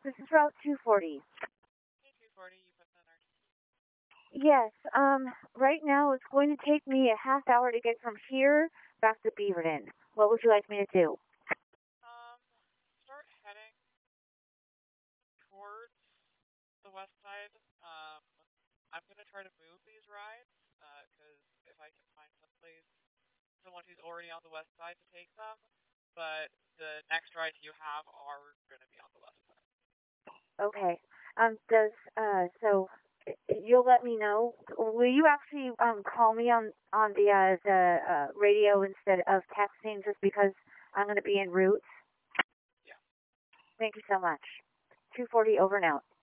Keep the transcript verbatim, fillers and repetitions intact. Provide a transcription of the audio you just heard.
This is Route two forty. Hey, two forty, you put that R T. Yes, um, right now it's going to take me a half hour to get from here back to Beaverton. What would you like me to do? Um, start heading towards the west side. Um, I'm gonna try to move these rides, uh, because if I can find someplace, someone who's already on the west side to take them, but the next rides you have are gonna be on the west side. Okay. Um, does, uh, so you'll let me know. Will you actually, um, call me on, on the, uh, the, uh, radio instead of texting just because I'm going to be en route? Yeah. Thank you so much. two forty over and out.